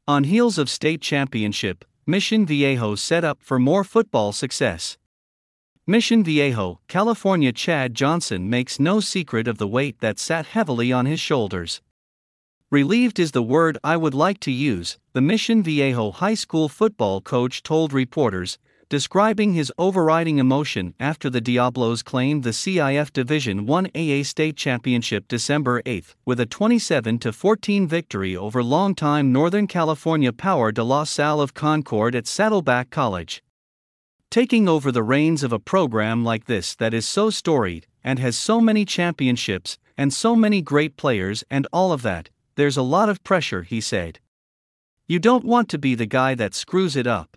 On heels of state championship, Mission Viejo set up for more football success. Mission Viejo, California Chad Johnson makes no secret of the weight that sat heavily on his shoulders. Relieved is the word I would like to use, the Mission Viejo high school football coach told reporters, describing his overriding emotion after the Diablos claimed the CIF Division I AA State Championship December 8 with a 27-14 victory over longtime Northern California power De La Salle of Concord at Saddleback College. Taking over the reins of a program like this that is so storied, and has so many championships, and so many great players and all of that, there's a lot of pressure, he said. You don't want to be the guy that screws it up.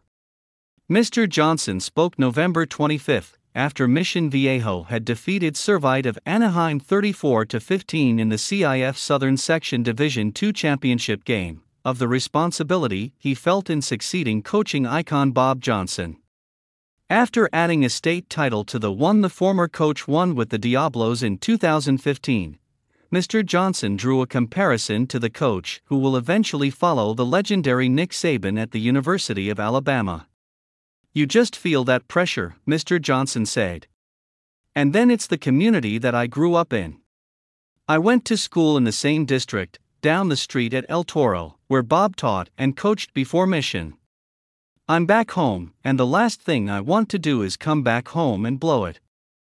Mr. Johnson spoke November 25, after Mission Viejo had defeated Servite of Anaheim 34-15 in the CIF Southern Section Division II championship game, of the responsibility he felt in succeeding coaching icon Bob Johnson. After adding a state title to the one the former coach won with the Diablos in 2015, Mr. Johnson drew a comparison to the coach who will eventually follow the legendary Nick Saban at the University of Alabama. You just feel that pressure, Mr. Johnson said. And then it's the community that I grew up in. I went to school in the same district, down the street at El Toro, where Bob taught and coached before Mission. I'm back home, and the last thing I want to do is come back home and blow it.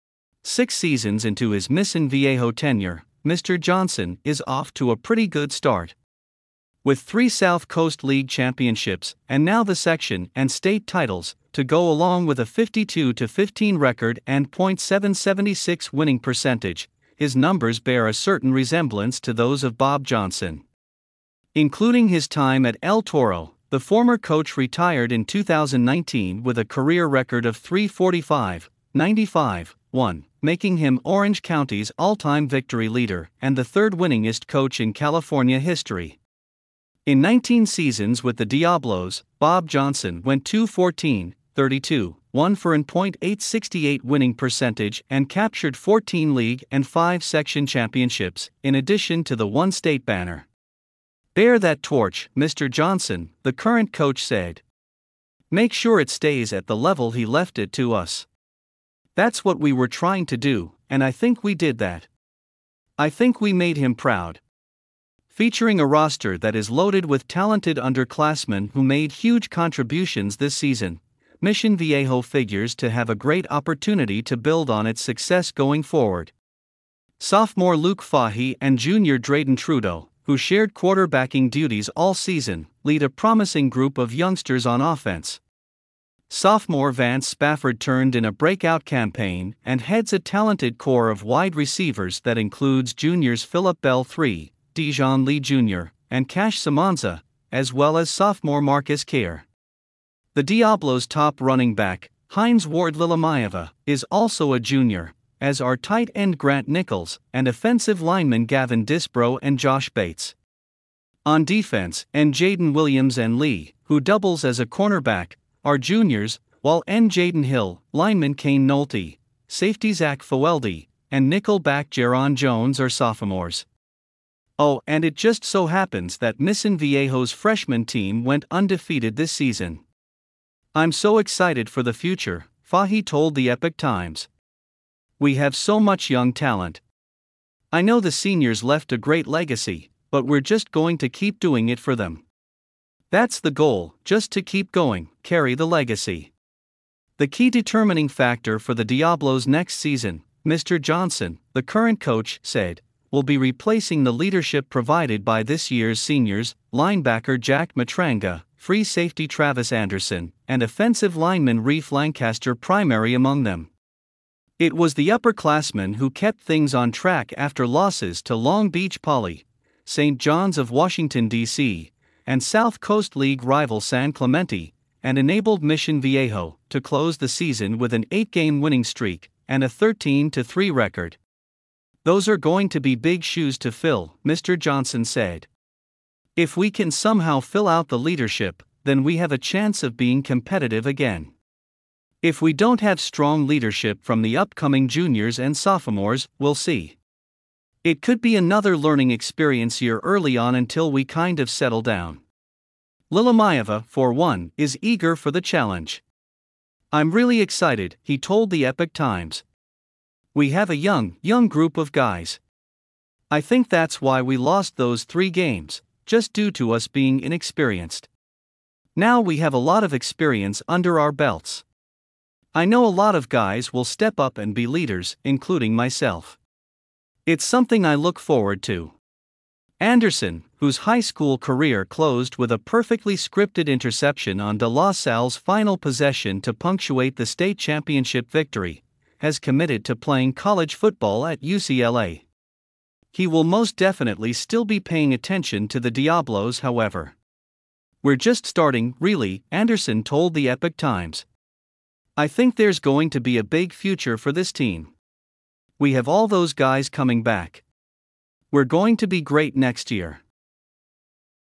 6 seasons into his Mission Viejo tenure, Mr. Johnson is off to a pretty good start. With 3 South Coast League championships, and now the section and state titles, to go along with a 52-15 record and .776 winning percentage, his numbers bear a certain resemblance to those of Bob Johnson. Including his time at El Toro, the former coach retired in 2019 with a career record of 345, 95, 1, making him Orange County's all-time victory leader and the 3rd winningest coach in California history. In 19 seasons with the Diablos, Bob Johnson went 2-14, 32, 1 for an .868 winning percentage and captured 14 league and 5 section championships, in addition to the 1 state banner. Bear that torch, Mr. Johnson, the current coach said. Make sure it stays at the level he left it to us. That's what we were trying to do, and I think we did that. I think we made him proud. Featuring a roster that is loaded with talented underclassmen who made huge contributions this season, Mission Viejo figures to have a great opportunity to build on its success going forward. Sophomore Luke Fahey and junior Drayden Trudeau, who shared quarterbacking duties all season, lead a promising group of youngsters on offense. Sophomore Vance Spafford turned in a breakout campaign and heads a talented core of wide receivers that includes juniors Phillip Bell III, Dijon Lee Jr., and Cash Samanza, as well as sophomore Marcus Kerr. The Diablos' top running back, Heinz Ward Lilamaeva, is also a junior, as are tight end Grant Nichols and offensive linemen Gavin Disbro and Josh Bates. On defense, Jaden Williams and Lee, who doubles as a cornerback, are juniors, while Jaden Hill, lineman Kane Nolte, safety Zach Foweldy, and nickelback Jaron Jones are sophomores. Oh, and it just so happens that Mission Viejo's freshman team went undefeated this season. I'm so excited for the future, Fahey told the Epoch Times. We have so much young talent. I know the seniors left a great legacy, but we're just going to keep doing it for them. That's the goal, just to keep going, carry the legacy. The key determining factor for the Diablos next season, Mr. Johnson, the current coach, said, will be replacing the leadership provided by this year's seniors, linebacker Jack Matranga, free safety Travis Anderson, and offensive lineman Reef Lancaster primary among them. It was the upperclassmen who kept things on track after losses to Long Beach Poly, St. John's of Washington, D.C., and South Coast League rival San Clemente, and enabled Mission Viejo to close the season with an 8-game winning streak and a 13-3 record. Those are going to be big shoes to fill, Mr. Johnson said. If we can somehow fill out the leadership, then we have a chance of being competitive again. If we don't have strong leadership from the upcoming juniors and sophomores, we'll see. It could be another learning experience year early on until we kind of settle down. Lilomaeva, for one, is eager for the challenge. I'm really excited, he told the Epoch Times. We have a young group of guys. I think that's why we lost those 3 games, just due to us being inexperienced. Now we have a lot of experience under our belts. I know a lot of guys will step up and be leaders, including myself. It's something I look forward to. Anderson, whose high school career closed with a perfectly scripted interception on De La Salle's final possession to punctuate the state championship victory, has committed to playing college football at UCLA. He will most definitely still be paying attention to the Diablos, however. We're just starting, really, Anderson told the Epoch Times. I think there's going to be a big future for this team. We have all those guys coming back. We're going to be great next year.